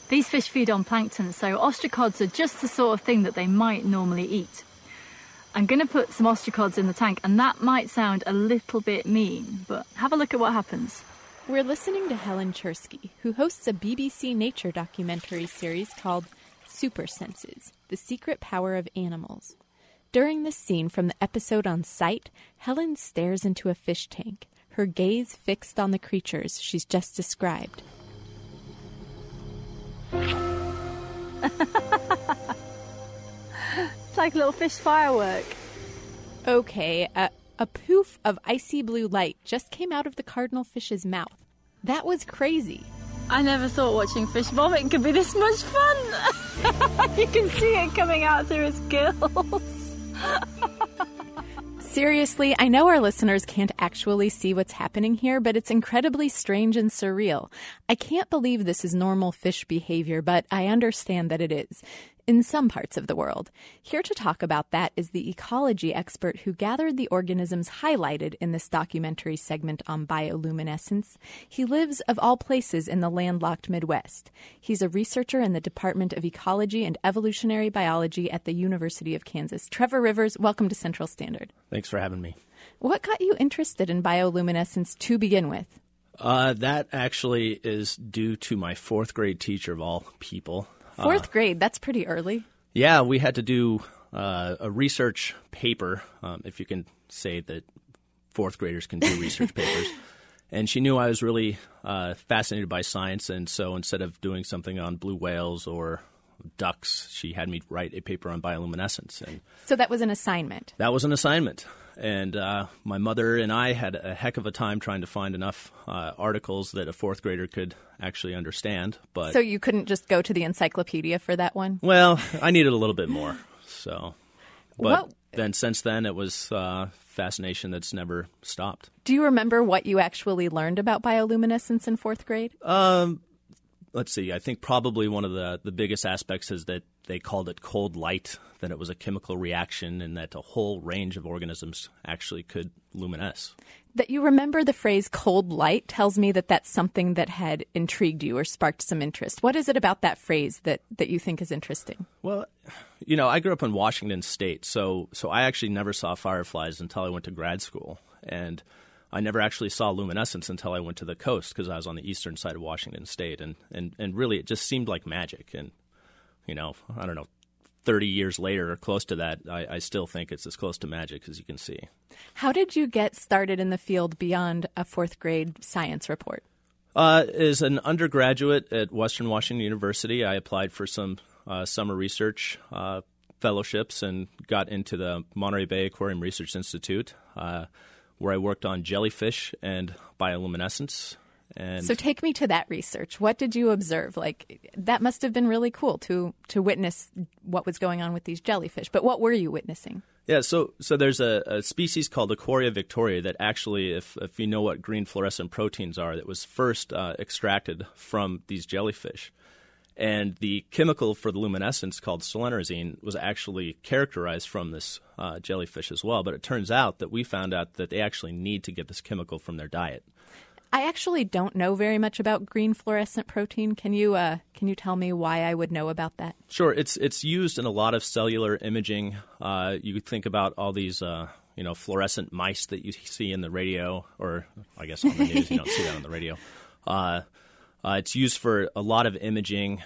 These fish feed on plankton, so ostracods are just the sort of thing that they might normally eat. I'm going to put some ostracods in the tank, and that might sound a little bit mean, but have a look at what happens. We're listening to Helen Chersky, who hosts a BBC Nature documentary series called Super Senses, The Secret Power of Animals. During this scene from the episode on Sight, Helen stares into a fish tank, her gaze fixed on the creatures she's just described. It's like a little fish firework. Okay, a poof of icy blue light just came out of the cardinal fish's mouth. That was crazy. I never thought watching fish vomit could be this much fun. You can see it coming out through his gills. Seriously, I know our listeners can't actually see what's happening here, but it's incredibly strange and surreal. I can't believe this is normal fish behavior, but I understand that it is, in some parts of the world. Here to talk about that is the ecology expert who gathered the organisms highlighted in this documentary segment on bioluminescence. He lives, of all places, in the landlocked Midwest. He's a researcher in the Department of Ecology and Evolutionary Biology at the University of Kansas. Trevor Rivers, welcome to Central Standard. Thanks for having me. What got you interested in bioluminescence to begin with? That actually is due to my fourth grade teacher, of all people. Fourth grade, that's pretty early. Yeah, we had to do a research paper, if you can say that fourth graders can do research papers. And she knew I was really fascinated by science, and so instead of doing something on blue whales or ducks, she had me write a paper on bioluminescence. And so that was an assignment? That was an assignment. And my mother and I had a heck of a time trying to find enough articles that a fourth grader could actually understand. But so you couldn't just go to the encyclopedia for that one? Well, I needed a little bit more. But then since then, it was fascination that's never stopped. Do you remember what you actually learned about bioluminescence in fourth grade? Let's see. I think probably one of the biggest aspects is that they called it cold light, that it was a chemical reaction, and that a whole range of organisms actually could luminesce. That you remember the phrase cold light tells me that that's something that had intrigued you or sparked some interest. What is it about that phrase that you think is interesting? Well, I grew up in Washington State, so I actually never saw fireflies until I went to grad school. And I never actually saw luminescence until I went to the coast because I was on the eastern side of Washington State. And really, it just seemed like magic. And, I don't know, 30 years later or close to that, I still think it's as close to magic as you can see. How did you get started in the field beyond a fourth grade science report? As an undergraduate at Western Washington University, I applied for some summer research fellowships and got into the Monterey Bay Aquarium Research Institute, where I worked on jellyfish and bioluminescence. So take me to that research. What did you observe? That must have been really cool to witness what was going on with these jellyfish. But what were you witnessing? Yeah, so there's a species called Aquaria victoria that actually, if you know what green fluorescent proteins are, that was first extracted from these jellyfish. And the chemical for the luminescence called selenarizine was actually characterized from this jellyfish as well. But it turns out that we found out that they actually need to get this chemical from their diet. I actually don't know very much about green fluorescent protein. Can you tell me why I would know about that? Sure. It's used in a lot of cellular imaging. You could think about all these fluorescent mice that you see in the radio, or I guess on the news. You don't see that on the radio. It's used for a lot of imaging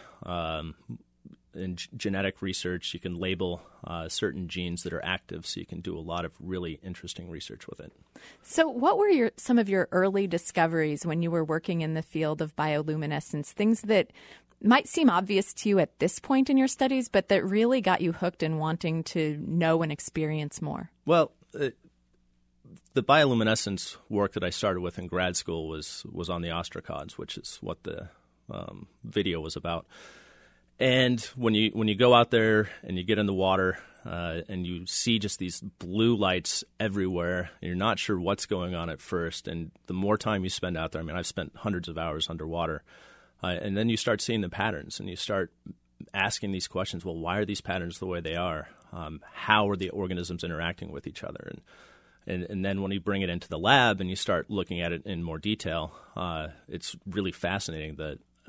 in genetic research. You can label certain genes that are active, so you can do a lot of really interesting research with it. So what were some of your early discoveries when you were working in the field of bioluminescence, things that might seem obvious to you at this point in your studies, but that really got you hooked in wanting to know and experience more? Well, the bioluminescence work that I started with in grad school was on the ostracods, which is what the video was about. And when you go out there and you get in the water and you see just these blue lights everywhere, and you're not sure what's going on at first. And the more time you spend out there, I've spent hundreds of hours underwater, and then you start seeing the patterns and you start asking these questions. Well, why are these patterns the way they are? How are the organisms interacting with each other? And then when you bring it into the lab and you start looking at it in more detail, it's really fascinating that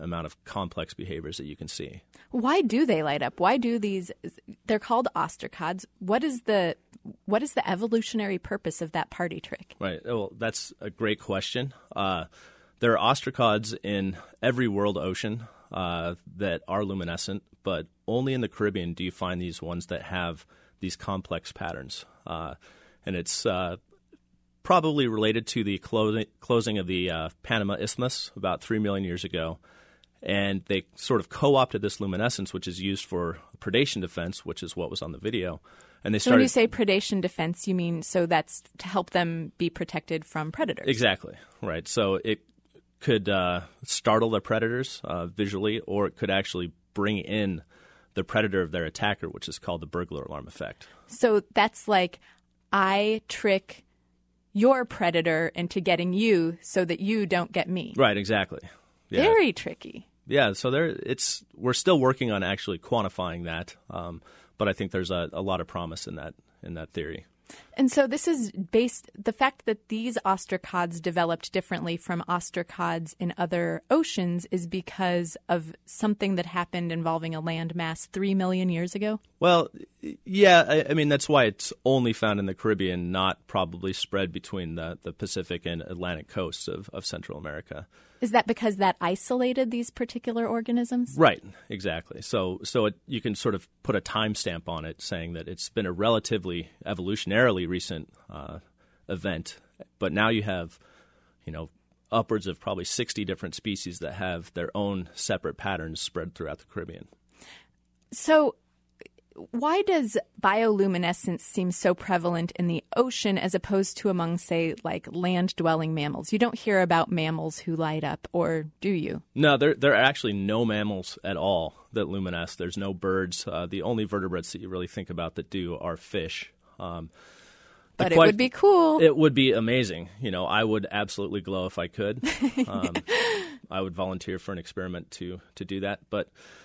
amount of complex behaviors that you can see. Why do they light up? Why do these? They're called ostracods. What is the evolutionary purpose of that party trick? Right. Well, that's a great question. There are ostracods in every world ocean that are luminescent, but only in the Caribbean do you find these ones that have these complex patterns. And it's probably related to the closing of the Panama Isthmus about 3 million years ago. And they sort of co-opted this luminescence, which is used for predation defense, which is what was on the video. And they started. So when you say predation defense, you mean so that's to help them be protected from predators? Exactly, right. So it could startle the predators visually, or it could actually bring in the predator of their attacker, which is called the burglar alarm effect. So that's like I trick your predator into getting you so that you don't get me. Right, exactly. Yeah. Very tricky. Yeah, so we're still working on actually quantifying that, but I think there's a lot of promise in that theory. And so this is the fact that these ostracods developed differently from ostracods in other oceans is because of something that happened involving a landmass 3 million years ago? Well, yeah, I mean, that's why it's only found in the Caribbean, not probably spread between the Pacific and Atlantic coasts of Central America. Is that because that isolated these particular organisms? Right, exactly. So you can sort of put a timestamp on it, saying that it's been a relatively evolutionarily recent event, but now you have, upwards of probably 60 different species that have their own separate patterns spread throughout the Caribbean. So why does bioluminescence seem so prevalent in the ocean as opposed to among, say, like land-dwelling mammals? You don't hear about mammals who light up, or do you? No, there are actually no mammals at all that luminesce. There's no birds. The only vertebrates that you really think about that do are fish. But it would be cool. It would be amazing. I would absolutely glow if I could. I would volunteer for an experiment to do that. But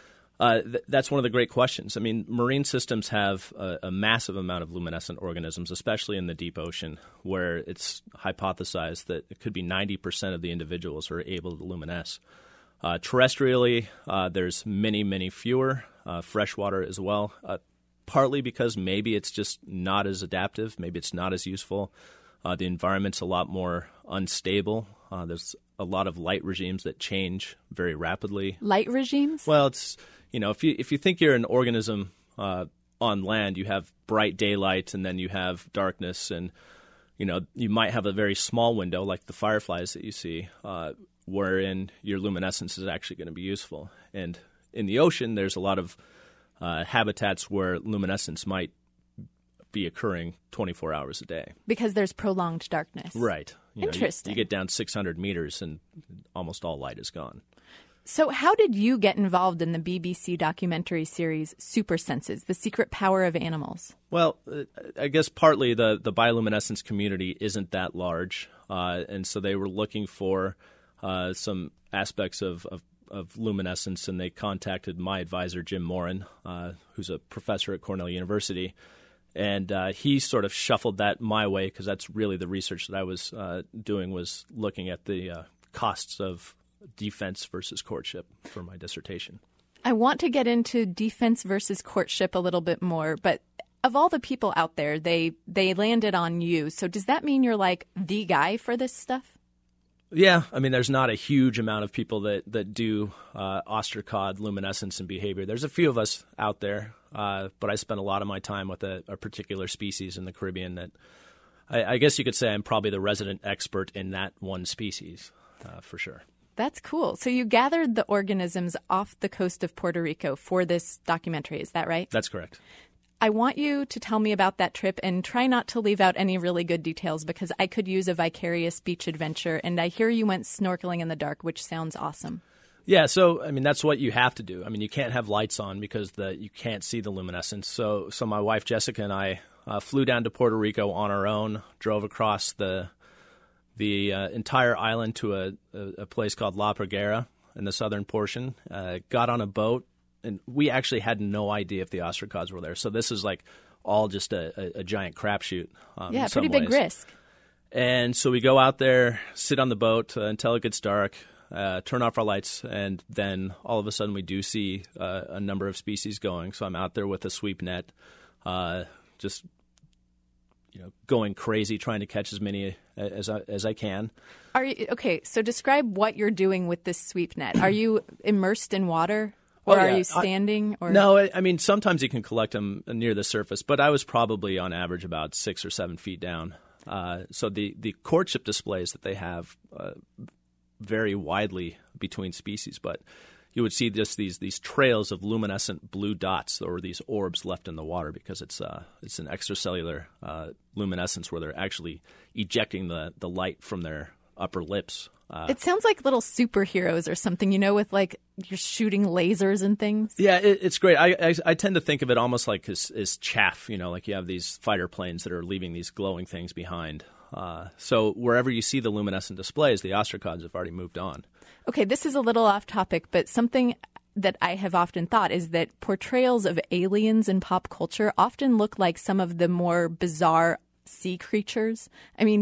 that's one of the great questions. I mean, marine systems have a massive amount of luminescent organisms, especially in the deep ocean, where it's hypothesized that it could be 90% of the individuals are able to luminesce. Terrestrially, there's many, many fewer. Freshwater as well, partly because maybe it's just not as adaptive, maybe it's not as useful. The environment's a lot more unstable. There's a lot of light regimes that change very rapidly. Light regimes? Well, it's if you think you're an organism on land, you have bright daylight and then you have darkness, and you might have a very small window like the fireflies that you see, wherein your luminescence is actually going to be useful. And in the ocean, there's a lot of habitats where luminescence might be occurring 24 hours a day. Because there's prolonged darkness. Right. Interesting. You get down 600 meters and almost all light is gone. So how did you get involved in the BBC documentary series Super Senses, The Secret Power of Animals? Well, I guess partly the bioluminescence community isn't that large, and so they were looking for some aspects of luminescence, and they contacted my advisor, Jim Morin, who's a professor at Cornell University. And he sort of shuffled that my way because that's really the research that I was doing, was looking at the costs of defense versus courtship for my dissertation. I want to get into defense versus courtship a little bit more, but of all the people out there, they landed on you. So does that mean you're like the guy for this stuff? Yeah, I mean, there's not a huge amount of people that do ostracod luminescence and behavior. There's a few of us out there, but I spend a lot of my time with a particular species in the Caribbean that I guess you could say I'm probably the resident expert in that one species, for sure. That's cool. So you gathered the organisms off the coast of Puerto Rico for this documentary, is that right? That's correct. I want you to tell me about that trip and try not to leave out any really good details because I could use a vicarious beach adventure, and I hear you went snorkeling in the dark, which sounds awesome. Yeah, so, I mean, that's what you have to do. I mean, you can't have lights on because you can't see the luminescence. So my wife, Jessica, and I flew down to Puerto Rico on our own, drove across the entire island to a place called La Peguera in the southern portion, got on a boat, and we actually had no idea if the ostracods were there. So this is like all just a giant crapshoot. Yeah, in pretty some big ways. risk. And so we go out there, sit on the boat until it gets dark, turn off our lights, and then all of a sudden we do see a number of species going. So I'm out there with a sweep net, just going crazy trying to catch as many as I can. Are you okay? So describe what you're doing with this sweep net. Are you immersed in water? Or are you standing? No, I mean, sometimes you can collect them near the surface, but I was probably on average about 6 or 7 feet down. So the courtship displays that they have vary widely between species, but you would see just these trails of luminescent blue dots or these orbs left in the water because it's an extracellular luminescence where they're actually ejecting the light from their upper lips. It sounds like little superheroes or something, with like you're shooting lasers and things. Yeah, it's great. I tend to think of it almost like as chaff, like you have these fighter planes that are leaving these glowing things behind. So wherever you see the luminescent displays, the ostracods have already moved on. Okay, this is a little off topic, but something that I have often thought is that portrayals of aliens in pop culture often look like some of the more bizarre sea creatures. I mean,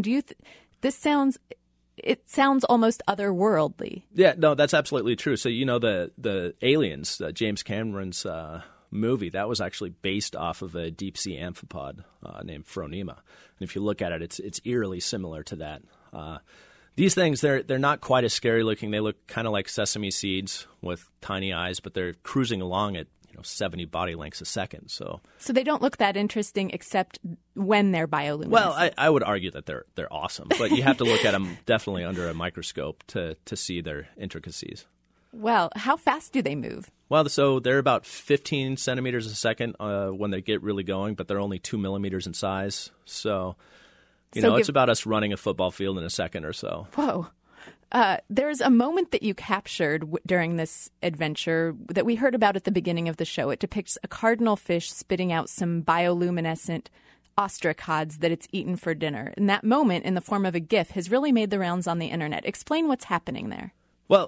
it sounds almost otherworldly. Yeah, no, that's absolutely true. So, the Aliens, James Cameron's movie, that was actually based off of a deep-sea amphipod named Phronema. And if you look at it, it's eerily similar to that. These things, they're not quite as scary looking. They look kind of like sesame seeds with tiny eyes, but they're cruising along at 70 body lengths a second. So they don't look that interesting except when they're bioluminescent. Well, I would argue that they're awesome, but you have to look at them definitely under a microscope to see their intricacies. Well, how fast do they move? Well, so they're about 15 centimeters a second when they get really going, but they're only 2 millimeters in size. So, it's about us running a football field in a second or so. Whoa. There's a moment that you captured during this adventure that we heard about at the beginning of the show. It depicts a cardinal fish spitting out some bioluminescent ostracods that it's eaten for dinner. And that moment, in the form of a GIF, has really made the rounds on the internet. Explain what's happening there. Well,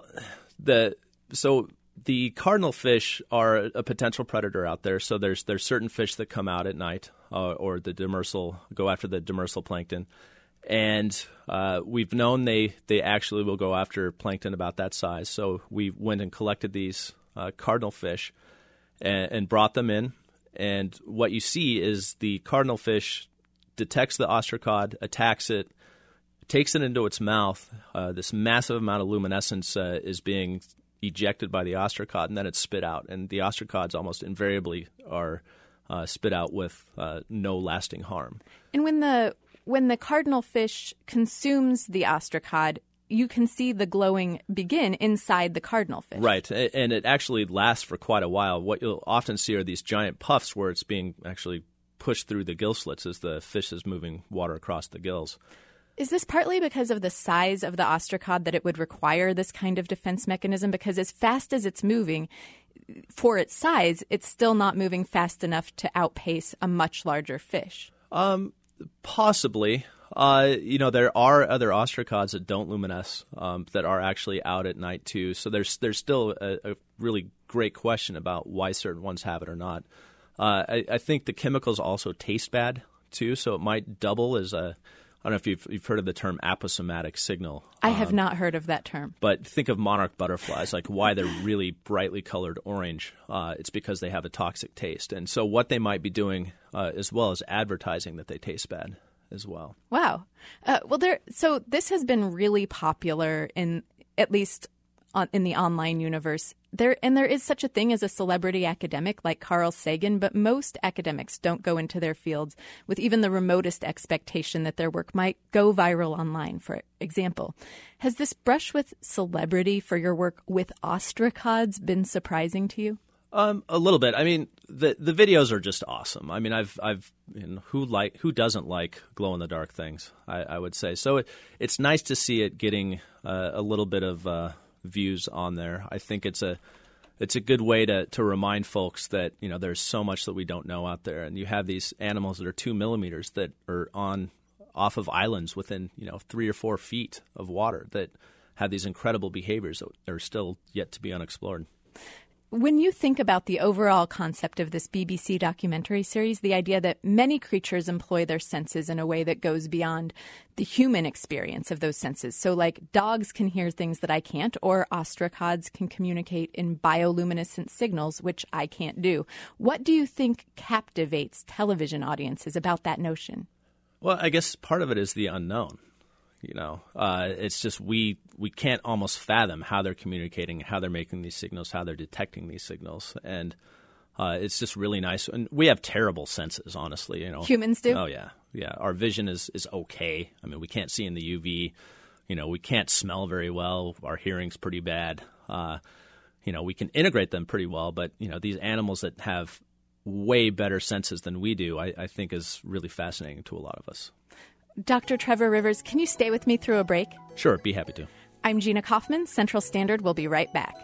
the cardinal fish are a potential predator out there. So there's certain fish that come out at night or the demersal, go after the demersal plankton. And we've known they actually will go after plankton about that size. So we went and collected these cardinal fish and brought them in. And what you see is the cardinal fish detects the ostracod, attacks it, takes it into its mouth. This massive amount of luminescence is being ejected by the ostracod, and then it's spit out. And the ostracods almost invariably are spit out with no lasting harm. And when the cardinal fish consumes the ostracod, you can see the glowing begin inside the cardinal fish. Right, and it actually lasts for quite a while. What you'll often see are these giant puffs where it's being actually pushed through the gill slits as the fish is moving water across the gills. Is this partly because of the size of the ostracod that it would require this kind of defense mechanism? Because as fast as it's moving, for its size, it's still not moving fast enough to outpace a much larger fish. Possibly. There are other ostracods that don't luminesce that are actually out at night too. So there's still a really great question about why certain ones have it or not. I think the chemicals also taste bad too, so it might double as a. I don't know if you've heard of the term aposematic signal. I have not heard of that term. But think of monarch butterflies, like why they're really brightly colored orange. It's because they have a toxic taste. And so what they might be doing as well as advertising that they taste bad as well. Wow. So this has been really popular in at least in the online universe. There is such a thing as a celebrity academic like Carl Sagan, but most academics don't go into their fields with even the remotest expectation that their work might go viral online, for example. Has this brush with celebrity for your work with ostracods been surprising to you? A little bit. I mean, the videos are just awesome. I mean, who doesn't like glow in the dark things? I would say so. It's nice to see it getting a little bit of views on there. I think it's a good way to remind folks that there's so much that we don't know out there, and you have these animals that are 2 millimeters that are off of islands within 3 or 4 feet of water that have these incredible behaviors that are still yet to be unexplored. when you think about the overall concept of this BBC documentary series, the idea that many creatures employ their senses in a way that goes beyond the human experience of those senses. So like dogs can hear things that I can't, or ostracods can communicate in bioluminescent signals, which I can't do. What do you think captivates television audiences about that notion? Well, I guess part of it is the unknown. It's just we can't almost fathom how they're communicating, how they're making these signals, how they're detecting these signals. And it's just really nice. And we have terrible senses, honestly. Humans do? Oh, yeah. Yeah. Our vision is okay. I mean, we can't see in the UV. We can't smell very well. Our hearing's pretty bad. We can integrate them pretty well. But, these animals that have way better senses than we do, I think is really fascinating to a lot of us. Dr. Trevor Rivers, can you stay with me through a break? Sure, be happy to. I'm Gina Kaufman. Central Standard will be right back.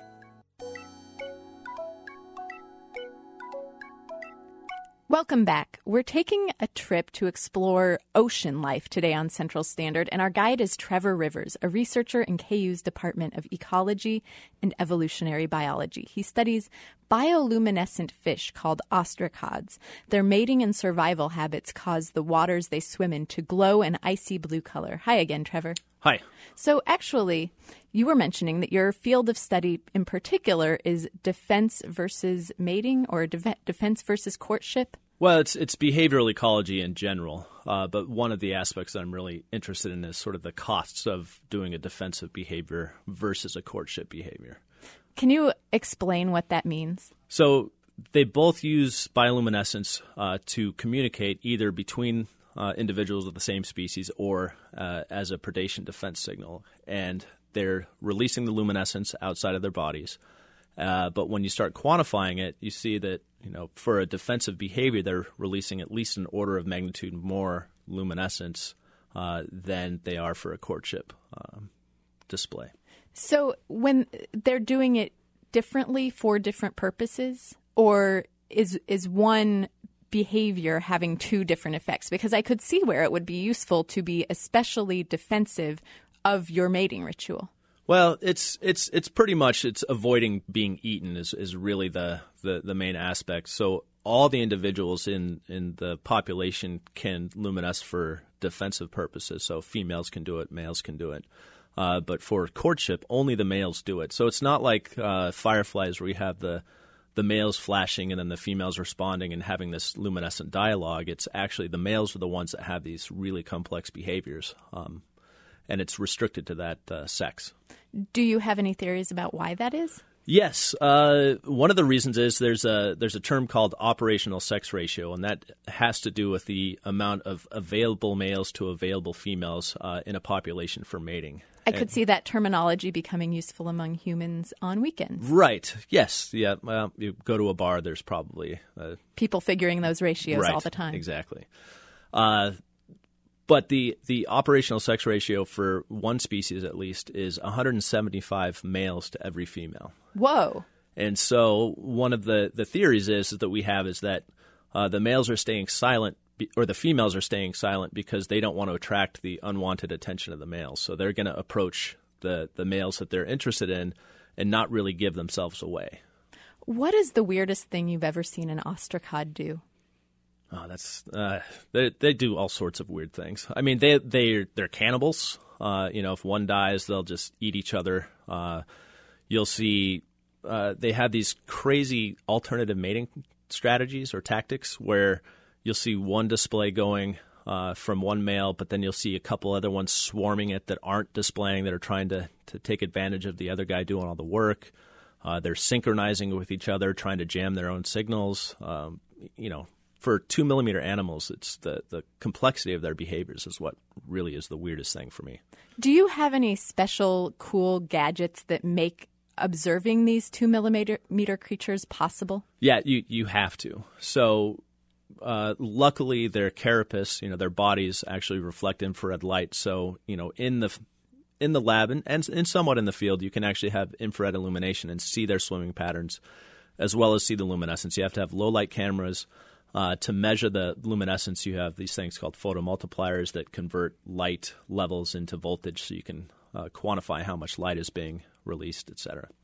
Welcome back. We're taking a trip to explore ocean life today on Central Standard, and our guide is Trevor Rivers, a researcher in KU's Department of Ecology and Evolutionary Biology. He studies bioluminescent fish called ostracods. Their mating and survival habits cause the waters they swim in to glow an icy blue color. Hi again, Trevor. Hi. So actually, you were mentioning that your field of study in particular is defense versus mating, or defense versus courtship? Well, it's behavioral ecology in general, but one of the aspects that I'm really interested in is sort of the costs of doing a defensive behavior versus a courtship behavior. Can you explain what that means? So they both use bioluminescence to communicate either between individuals of the same species or as a predation defense signal. And they're releasing the luminescence outside of their bodies. But when you start quantifying it, you see that, for a defensive behavior, they're releasing at least an order of magnitude more luminescence than they are for a courtship display. So when they're doing it differently for different purposes, or is one behavior having two different effects? Because I could see where it would be useful to be especially defensive of your mating ritual. Well, it's pretty much avoiding being eaten is really the main aspect. So all the individuals in the population can luminesce for defensive purposes. So females can do it, males can do it. But for courtship, only the males do it. So it's not like fireflies where you have the males flashing and then the females responding and having this luminescent dialogue. It's actually the males are the ones that have these really complex behaviors. And it's restricted to that sex. Do you have any theories about why that is? Yes. One of the reasons is there's a term called operational sex ratio, and that has to do with the amount of available males to available females in a population for mating. I could see that terminology becoming useful among humans on weekends. Right. Yes. Yeah. Well, you go to a bar, there's probably people figuring those ratios right, all the time. Exactly. But the operational sex ratio for one species, at least, is 175 males to every female. Whoa. And so one of the theories is that the males are staying silent, or the females are staying silent because they don't want to attract the unwanted attention of the males. So they're going to approach the males that they're interested in and not really give themselves away. What is the weirdest thing you've ever seen an ostracod do? Oh, that's they do all sorts of weird things. I mean, they're cannibals. If one dies, they'll just eat each other. You'll see they have these crazy alternative mating strategies or tactics where you'll see one display going from one male, but then you'll see a couple other ones swarming it that aren't displaying, that are trying to take advantage of the other guy doing all the work. They're synchronizing with each other, trying to jam their own signals. For 2-millimeter animals, it's the complexity of their behaviors is what really is the weirdest thing for me. Do you have any special cool gadgets that make observing these 2-millimeter creatures possible? Yeah, you have to. So luckily, their carapace, their bodies actually reflect infrared light. So in the lab and somewhat in the field, you can actually have infrared illumination and see their swimming patterns, as well as see the luminescence. You have to have low light cameras. To measure the luminescence, you have these things called photomultipliers that convert light levels into voltage so you can quantify how much light is being released, et cetera.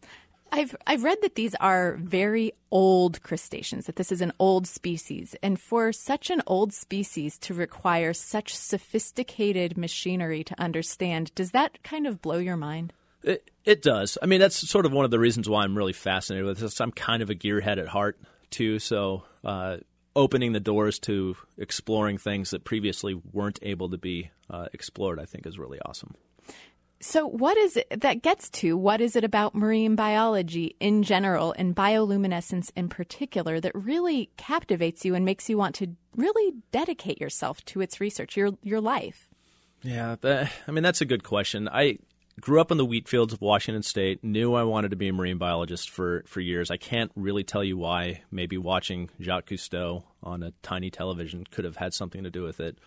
I've read that these are very old crustaceans, that this is an old species. And for such an old species to require such sophisticated machinery to understand, does that kind of blow your mind? It does. I mean, that's sort of one of the reasons why I'm really fascinated with this. I'm kind of a gearhead at heart, too. So opening the doors to exploring things that previously weren't able to be explored, I think, is really awesome. So what is it that gets to? What is it about marine biology in general and bioluminescence in particular that really captivates you and makes you want to really dedicate yourself to its research, your life? Yeah, that's a good question. I grew up in the wheat fields of Washington State, knew I wanted to be a marine biologist for years. I can't really tell you why. Maybe watching Jacques Cousteau on a tiny television could have had something to do with it.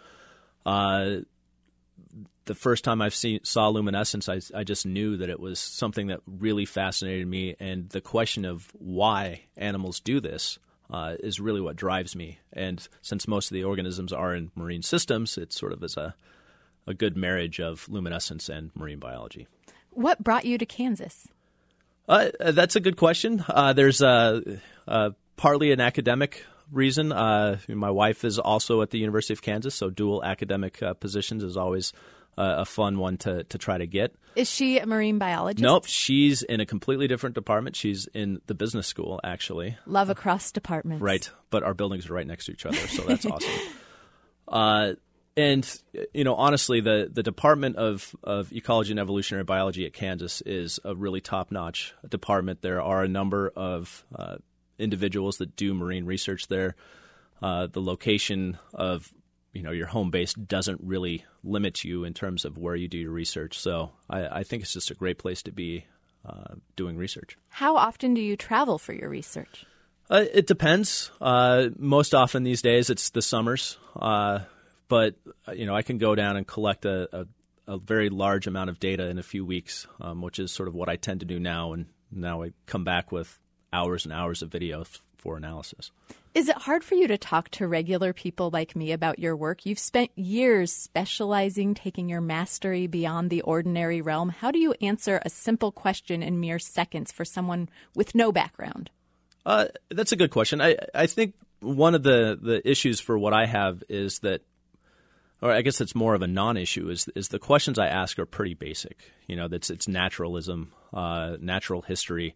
The first time I saw luminescence, I just knew that it was something that really fascinated me, and the question of why animals do this is really what drives me. And since most of the organisms are in marine systems, it sort of is a good marriage of luminescence and marine biology. What brought you to Kansas? That's a good question. There's partly an academic reason. My wife is also at the University of Kansas, so dual academic positions is always a fun one to try to get. Is she a marine biologist? Nope. She's in a completely different department. She's in the business school, actually. Love across departments. Right. But our buildings are right next to each other, so that's awesome. And, honestly, the Department of Ecology and Evolutionary Biology at Kansas is a really top-notch department. There are a number of individuals that do marine research there. The location of your home base doesn't really limit you in terms of where you do your research. So I think it's just a great place to be doing research. How often do you travel for your research? It depends. Most often these days it's the summers. But I can go down and collect a very large amount of data in a few weeks, which is sort of what I tend to do now. And now I come back with hours and hours of video for analysis. Is it hard for you to talk to regular people like me about your work? You've spent years specializing, taking your mastery beyond the ordinary realm. How do you answer a simple question in mere seconds for someone with no background? That's a good question. I think one of the issues for what I have is that, or I guess it's more of a non-issue, is the questions I ask are pretty basic. It's naturalism, natural history.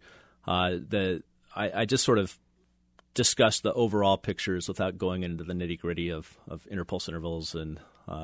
I just sort of discuss the overall pictures without going into the nitty-gritty of interpulse intervals and.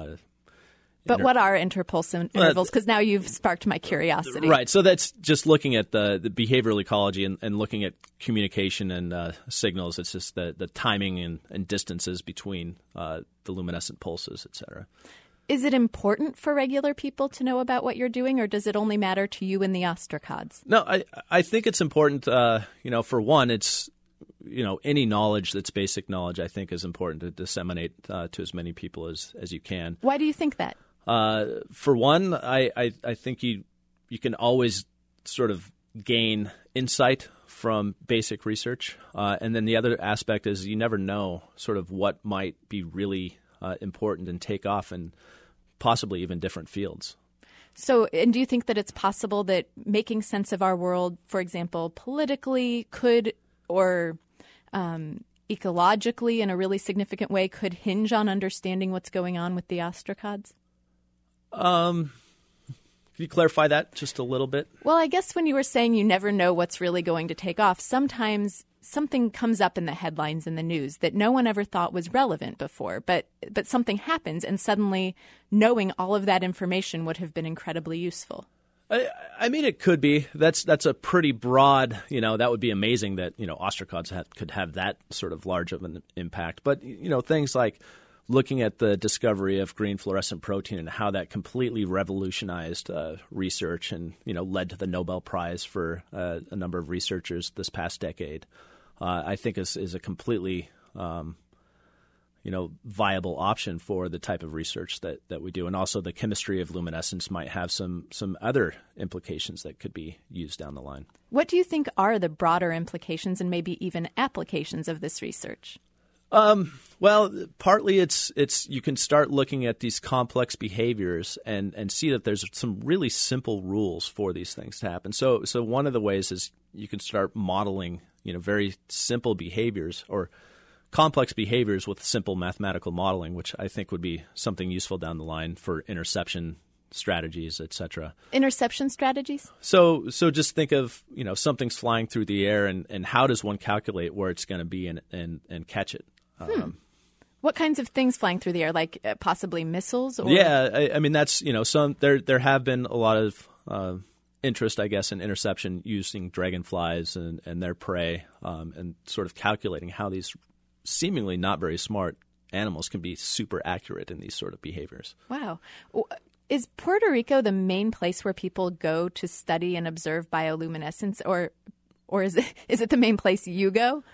But what are interpulse intervals? Because now you've sparked my curiosity. Right. So that's just looking at the behavioral ecology and looking at communication and signals. It's just the timing and distances between the luminescent pulses, et cetera. Is it important for regular people to know about what you're doing, or does it only matter to you and the ostracods? No, I think it's important. For one, it's any knowledge that's basic knowledge, I think, is important to disseminate to as many people as you can. Why do you think that? For one, I think you can always sort of gain insight from basic research. And then the other aspect is you never know sort of what might be really important and take off in possibly even different fields. So, and do you think that it's possible that making sense of our world, for example, politically could or ecologically in a really significant way could hinge on understanding what's going on with the ostracods? Can you clarify that just a little bit? Well, I guess when you were saying you never know what's really going to take off, sometimes something comes up in the headlines in the news that no one ever thought was relevant before, but something happens and suddenly knowing all of that information would have been incredibly useful. I mean, it could be. That's a pretty broad, that would be amazing that, ostracods could have that sort of large of an impact. But, things like looking at the discovery of green fluorescent protein and how that completely revolutionized research and, led to the Nobel Prize for a number of researchers this past decade, I think is a completely viable option for the type of research that we do. And also the chemistry of luminescence might have some other implications that could be used down the line. What do you think are the broader implications and maybe even applications of this research? Well, partly it's you can start looking at these complex behaviors and see that there's some really simple rules for these things to happen. So one of the ways is you can start modeling, very simple behaviors or complex behaviors with simple mathematical modeling, which I think would be something useful down the line for interception strategies, et cetera. Interception strategies? So just think of, something's flying through the air and how does one calculate where it's going to be and catch it? What kinds of things flying through the air, like possibly missiles? Or? Yeah, I mean, that's, some there have been a lot of interest, I guess, in interception using dragonflies and their prey and sort of calculating how these seemingly not very smart animals can be super accurate in these sort of behaviors. Wow. Is Puerto Rico the main place where people go to study and observe bioluminescence, or is it the main place you go?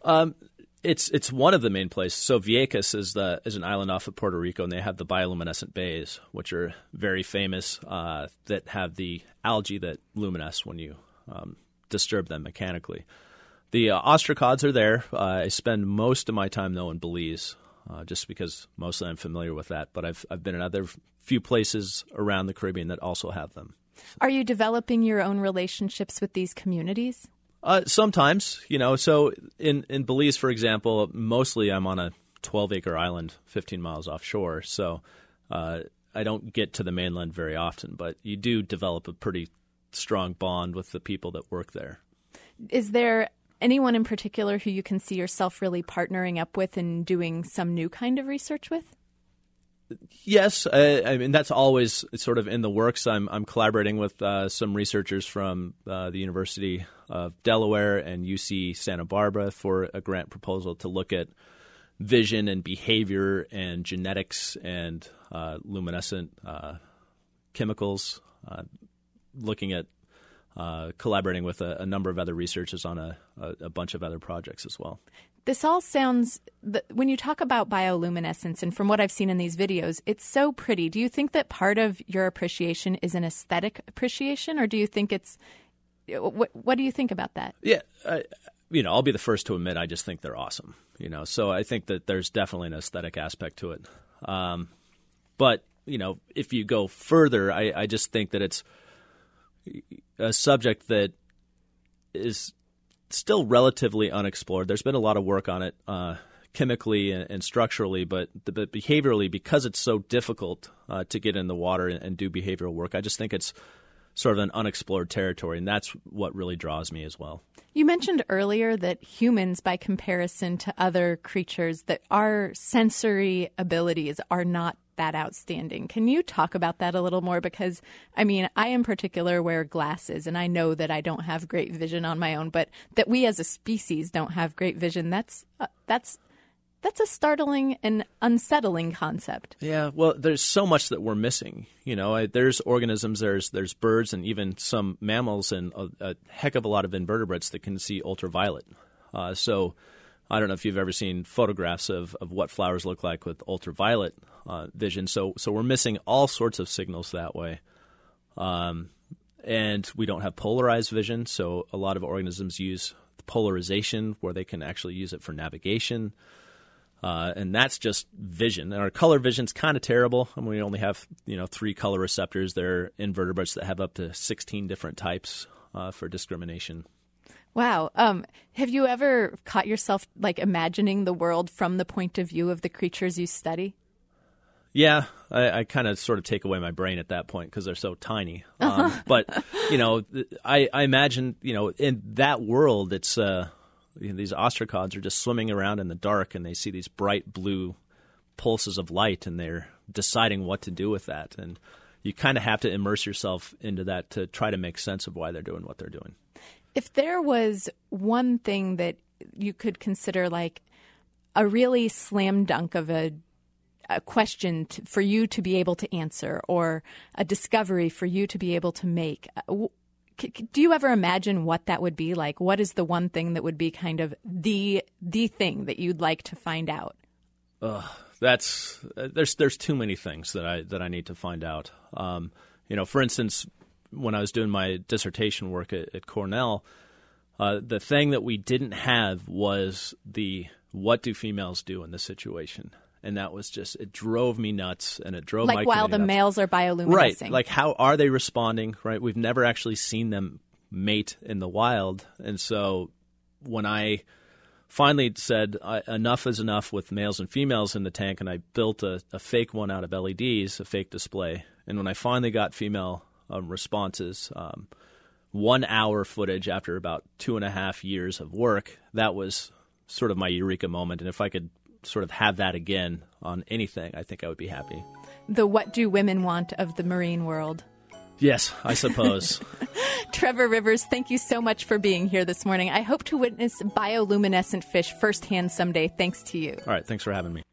It's one of the main places. So Vieques is an island off of Puerto Rico, and they have the bioluminescent bays, which are very famous, that have the algae that luminesce when you disturb them mechanically. The ostracods are there. I spend most of my time, though, in Belize, just because mostly I'm familiar with that. But I've been in other few places around the Caribbean that also have them. Are you developing your own relationships with these communities? Sometimes, so in Belize, for example, mostly I'm on a 12-acre island 15 miles offshore, so I don't get to the mainland very often, but you do develop a pretty strong bond with the people that work there. Is there anyone in particular who you can see yourself really partnering up with and doing some new kind of research with? Yes, I mean that's always sort of in the works. I'm collaborating with some researchers from the University of Delaware and UC Santa Barbara for a grant proposal to look at vision and behavior and genetics and luminescent chemicals. Looking at collaborating with a number of other researchers on a bunch of other projects as well. This all sounds, when you talk about bioluminescence, and from what I've seen in these videos, it's so pretty. Do you think that part of your appreciation is an aesthetic appreciation, or do you think it's, what do you think about that? Yeah, I'll be the first to admit I just think they're awesome, so I think that there's definitely an aesthetic aspect to it. But, if you go further, I just think that it's a subject that is still relatively unexplored. There's been a lot of work on it chemically and structurally, but behaviorally, because it's so difficult to get in the water and do behavioral work, I just think it's sort of an unexplored territory, and that's what really draws me as well. You mentioned earlier that humans, by comparison to other creatures, that our sensory abilities are not that outstanding. Can you talk about that a little more? Because, I mean, I in particular wear glasses, and I know that I don't have great vision on my own, but that we as a species don't have great vision, that's a startling and unsettling concept. Yeah, well, there's so much that we're missing. There's organisms, there's birds, and even some mammals, and a heck of a lot of invertebrates that can see ultraviolet. So I don't know if you've ever seen photographs of what flowers look like with ultraviolet vision. So we're missing all sorts of signals that way. And we don't have polarized vision, so a lot of organisms use polarization where they can actually use it for navigation. And that's just vision. And our color vision's kind of terrible. I mean, we only have 3 color receptors. There are invertebrates that have up to 16 different types for discrimination. Wow. Have you ever caught yourself imagining the world from the point of view of the creatures you study? Yeah, I kind of sort of take away my brain at that point because they're so tiny. But I imagine in that world, it's these ostracods are just swimming around in the dark, and they see these bright blue pulses of light, and they're deciding what to do with that. And you kind of have to immerse yourself into that to try to make sense of why they're doing what they're doing. If there was one thing that you could consider like a really slam dunk of a question for you to be able to answer, or a discovery for you to be able to make, do you ever imagine what that would be like? What is the one thing that would be kind of the thing that you'd like to find out? There's too many things that I need to find out. For instance, when I was doing my dissertation work at Cornell, the thing that we didn't have was what do females do in this situation? And that was just, it drove me nuts, and it drove my community nuts. Like while the males are bioluminescing. Right. Like, how are they responding, right? We've never actually seen them mate in the wild. And so when I finally said enough is enough with males and females in the tank, and I built a fake one out of LEDs, a fake display. And when I finally got female responses, 1 hour footage after about 2.5 years of work, that was sort of my eureka moment. And if I could sort of have that again on anything, I think I would be happy. The what do women want of the marine world. Yes, I suppose. Trevor Rivers, thank you so much for being here this morning. I hope to witness bioluminescent fish firsthand someday, thanks to you. All right, thanks for having me.